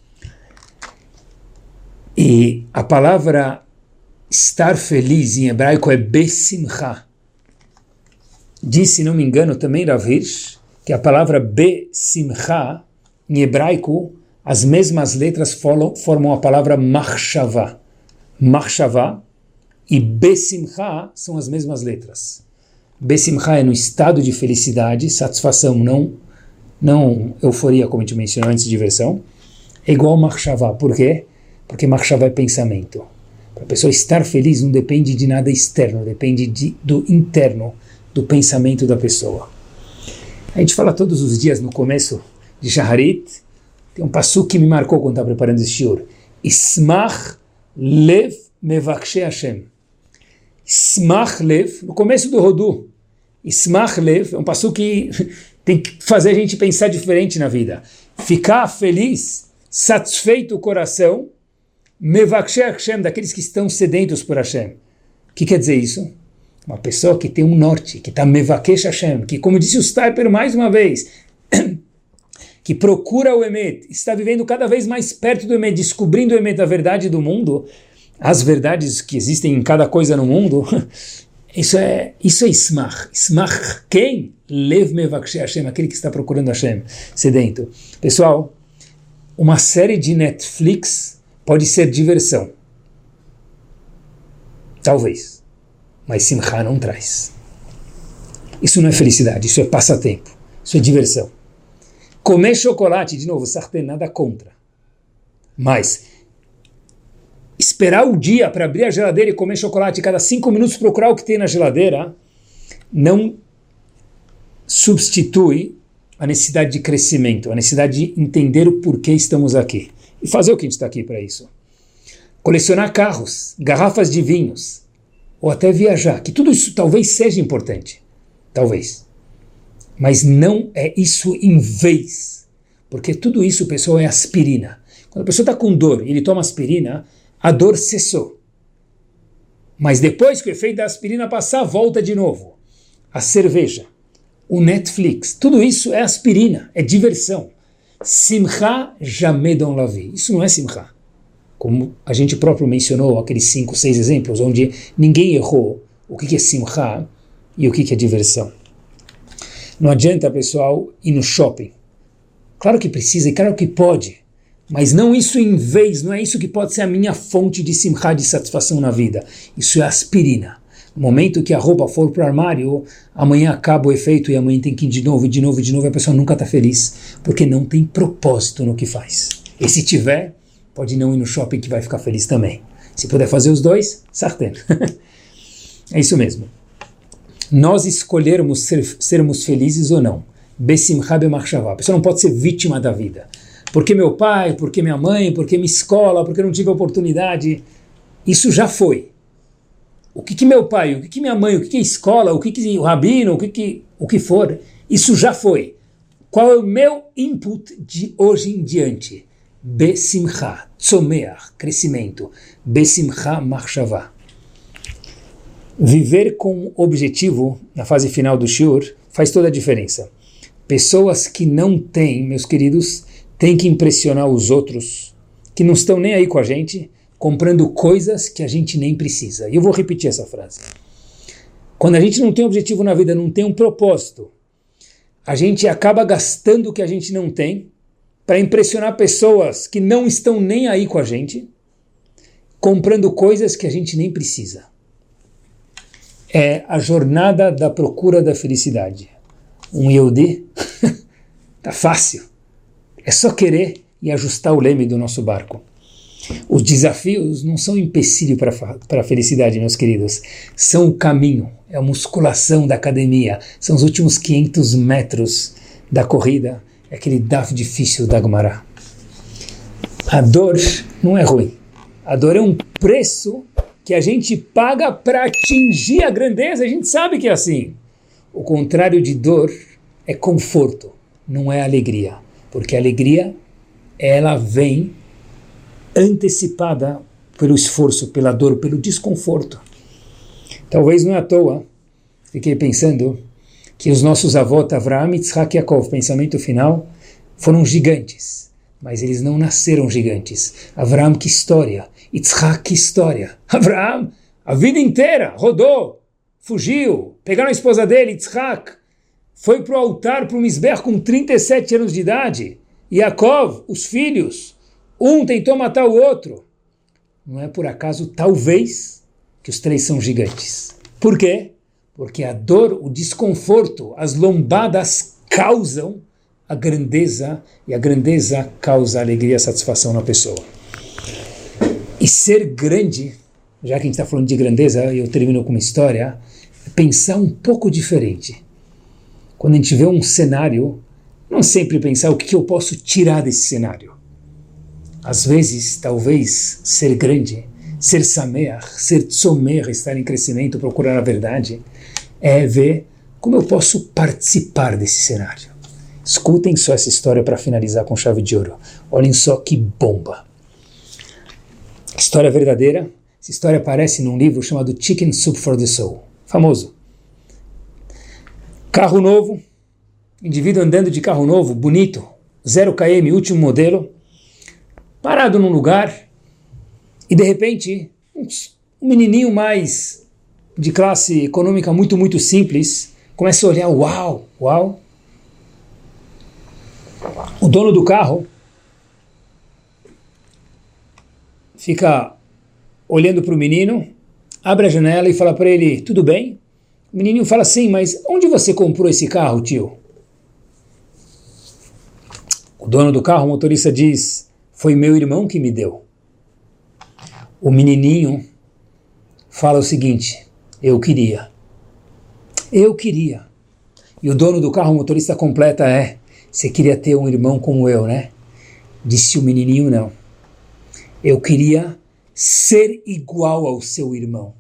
E a palavra estar feliz em hebraico é besimcha. Diz, se não me engano, também Rav Hirsch, que a palavra besimcha, em hebraico, as mesmas letras formam a palavra machshavah. Machshavah e besimcha são as mesmas letras. Besimcha é no estado de felicidade, satisfação, não euforia, como a gente mencionou antes, diversão. É igual machshavah. Por quê? Porque machshavah é pensamento. Para a pessoa estar feliz não depende de nada externo, depende do interno, do pensamento da pessoa. A gente fala todos os dias no começo de Shaharit, tem um passuque que me marcou quando estava preparando esse shiur. Ismach lev mevakshe Hashem. Ismach lev, no começo do Rodu, Ismach lev é um passuque que tem que fazer a gente pensar diferente na vida. Ficar feliz, satisfeito o coração, mevakshe Hashem, daqueles que estão sedentos por Hashem. O que quer dizer isso? Uma pessoa que tem um norte, que está mevakesh Hashem, que, como disse o Steiper mais uma vez, que procura o Emet, está vivendo cada vez mais perto do Emet, descobrindo o Emet, a verdade do mundo, as verdades que existem em cada coisa no mundo. Isso é Ismach. Ismach quem? Lev mevakshe Hashem, aquele que está procurando Hashem, sedento. Pessoal, uma série de Netflix pode ser diversão. Talvez. Mas Simcha não traz. Isso não é felicidade, isso é passatempo. Isso é diversão. Comer chocolate, de novo, sartén, nada contra. Mas esperar o dia para abrir a geladeira e comer chocolate e cada 5 minutos procurar o que tem na geladeira, não substitui a necessidade de crescimento, a necessidade de entender o porquê estamos aqui. E fazer o que a gente está aqui para isso. Colecionar carros, garrafas de vinhos, ou até viajar, que tudo isso talvez seja importante. Talvez. Mas não é isso em vez. Porque tudo isso, pessoal, é aspirina. Quando a pessoa está com dor e ele toma aspirina, a dor cessou. Mas depois que o efeito da aspirina passar, volta de novo. A cerveja, o Netflix, tudo isso é aspirina, é diversão. Simcha jamedon lavi. Isso não é simcha. Como a gente próprio mencionou, aqueles 5, 6 exemplos, onde ninguém errou o que é simcha e o que é diversão. Não adianta, pessoal, ir no shopping. Claro que precisa e claro que pode, mas não isso em vez, não é isso que pode ser a minha fonte de simcha, de satisfação na vida. Isso é aspirina. No momento que a roupa for para o armário, amanhã acaba o efeito e amanhã tem que ir de novo, de novo, de novo, e a pessoa nunca está feliz, porque não tem propósito no que faz. E se tiver, pode não ir no shopping que vai ficar feliz também. Se puder fazer os dois, sartén. É isso mesmo. Nós escolhermos sermos felizes ou não. Besimcha bemachshavá. A pessoa não pode ser vítima da vida. Porque meu pai, porque minha mãe, porque minha escola, porque eu não tive oportunidade. Isso já foi. O que meu pai, o que minha mãe, o que a escola, o que o rabino, o que for, isso já foi. Qual é o meu input de hoje em diante? Besimcha, tzomeach, crescimento. Besimcha machshavá. Viver com objetivo, na fase final do shiur, faz toda a diferença. Pessoas que não têm, meus queridos, têm que impressionar os outros, que não estão nem aí com a gente, comprando coisas que a gente nem precisa. E eu vou repetir essa frase. Quando a gente não tem objetivo na vida, não tem um propósito, a gente acaba gastando o que a gente não tem para impressionar pessoas que não estão nem aí com a gente, comprando coisas que a gente nem precisa. É a jornada da procura da felicidade. Um Yehudi, tá fácil. É só querer e ajustar o leme do nosso barco. Os desafios não são empecilho para a felicidade, meus queridos. São o caminho, é a musculação da academia, são os últimos 500 metros da corrida, é aquele daf difícil da Gemara. A dor não é ruim. A dor é um preço que a gente paga para atingir a grandeza. A gente sabe que é assim. O contrário de dor é conforto, não é alegria. Porque a alegria, ela vem antecipada pelo esforço, pela dor, pelo desconforto. Talvez não é à toa, fiquei pensando que os nossos avós, Avraham, Yitzhak e Yaakov, pensamento final, foram gigantes, mas eles não nasceram gigantes. Avraham, que história! Yitzhak, que história! Avraham, a vida inteira, rodou, fugiu, pegaram a esposa dele, Yitzhak, foi para o altar, para o Mizbeach com 37 anos de idade. Yaakov, os filhos, um tentou matar o outro. Não é por acaso, talvez, que os 3 são gigantes. Por quê? Porque a dor, o desconforto, as lombadas causam a grandeza, e a grandeza causa alegria e satisfação na pessoa. E ser grande, já que a gente está falando de grandeza, e eu termino com uma história, é pensar um pouco diferente. Quando a gente vê um cenário, não sempre pensar o que eu posso tirar desse cenário. Às vezes, talvez, ser grande, ser sameach, ser tzomer, estar em crescimento, procurar a verdade, é ver como eu posso participar desse cenário. Escutem só essa história para finalizar com chave de ouro. Olhem só que bomba. História verdadeira. Essa história aparece num livro chamado Chicken Soup for the Soul. Famoso. Carro novo, indivíduo andando de carro novo, bonito, 0 km, último modelo, parado num lugar, e de repente, um menininho mais de classe econômica muito, muito simples, começa a olhar, uau, uau. O dono do carro fica olhando para o menino, abre a janela e fala para ele, tudo bem? O menininho fala assim, mas onde você comprou esse carro, tio? O dono do carro, o motorista, diz, foi meu irmão que me deu. O menininho fala o seguinte: eu queria. E o dono do carro, o motorista, completa: você queria ter um irmão como eu, né? Disse o menininho: não. Eu queria ser igual ao seu irmão.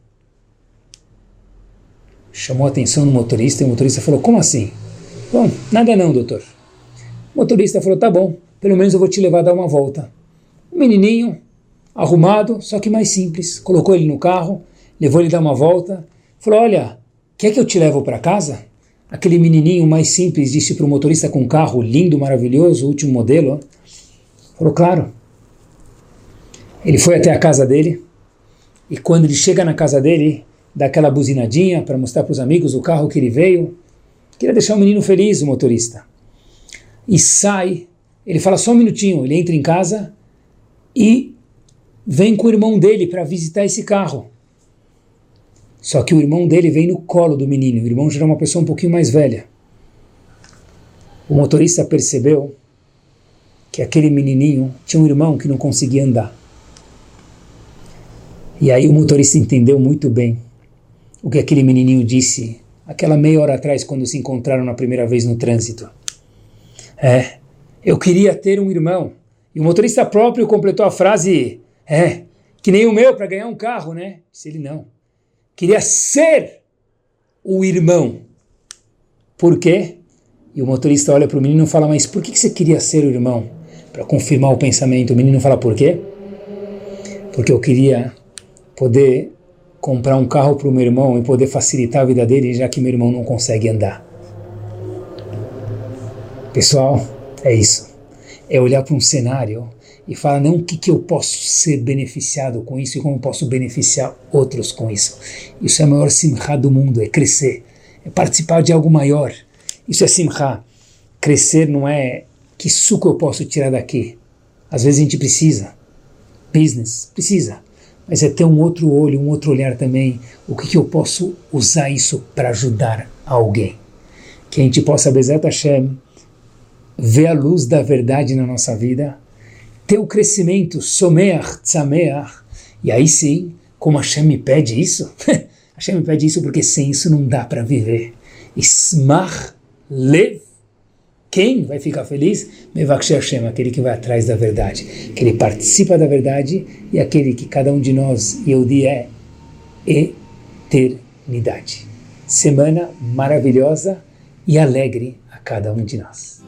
Chamou a atenção do motorista, e o motorista falou: como assim? Bom, nada não, doutor. O motorista falou: tá bom, pelo menos eu vou te levar a dar uma volta. O menininho, arrumado, só que mais simples, colocou ele no carro, levou ele a dar uma volta, falou: olha, quer que eu te levo para casa? Aquele menininho mais simples disse para o motorista com um carro lindo, maravilhoso, último modelo. Falou: claro. Ele foi até a casa dele, e quando ele chega na casa dele, dá aquela buzinadinha para mostrar para os amigos o carro que ele veio. Queria deixar o menino feliz, o motorista. E sai, ele fala: só um minutinho. Ele entra em casa e vem com o irmão dele para visitar esse carro. Só que o irmão dele vem no colo do menino. O irmão já era uma pessoa um pouquinho mais velha. O motorista percebeu que aquele menininho tinha um irmão que não conseguia andar. E aí o motorista entendeu muito bem o que aquele menininho disse aquela meia hora atrás, quando se encontraram na primeira vez no trânsito. Eu queria ter um irmão. E o motorista próprio completou a frase: que nem o meu para ganhar um carro, né? Disse ele: não. Queria ser o irmão. Por quê? E o motorista olha para o menino e fala: mas por que você queria ser o irmão? Para confirmar o pensamento, o menino fala: por quê? Porque eu queria poder comprar um carro para o meu irmão e poder facilitar a vida dele, já que meu irmão não consegue andar. Pessoal, é isso. É olhar para um cenário e falar não o que eu posso ser beneficiado com isso e como eu posso beneficiar outros com isso. Isso é a maior simcha do mundo, é crescer, é participar de algo maior. Isso é simcha. Crescer não é que suco eu posso tirar daqui. Às vezes a gente precisa. Business, precisa. Mas é ter um outro olho, um outro olhar também. O que eu posso usar isso para ajudar alguém? Que a gente possa, Bezat Hashem, ver a luz da verdade na nossa vida, ter o crescimento, someach, tzameach, e aí sim, como Hashem me pede isso, Hashem me pede isso porque sem isso não dá para viver. Ismach lev, quem vai ficar feliz? Mevakshei Hashem, aquele que vai atrás da verdade, que ele participa da verdade e aquele que cada um de nós, Yehudi, é eternidade. Semana maravilhosa e alegre a cada um de nós.